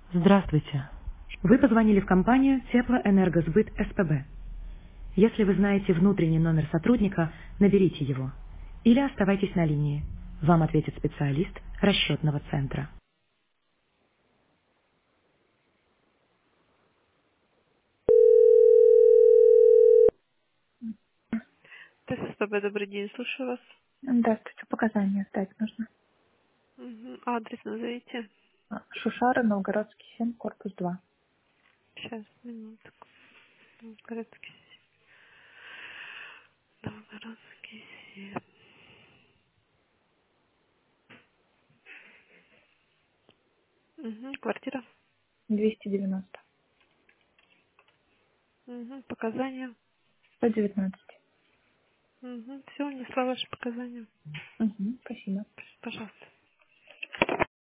Здравствуйте. Вы позвонили в компанию Теплоэнергосбыт СПБ. Если вы знаете внутренний номер сотрудника, наберите его. Или оставайтесь на линии. Вам ответит специалист расчетного центра. ТССПБ, добрый день, слушаю вас. Здравствуйте, показания сдать нужно. Адрес назовите. Шушара, Новгородский 7, корпус 2. Сейчас, минутку. Новгородский, Новгородский 7. Квартира. 290. Показания. 119. Все, унесла ваши показания. Спасибо. Пожалуйста.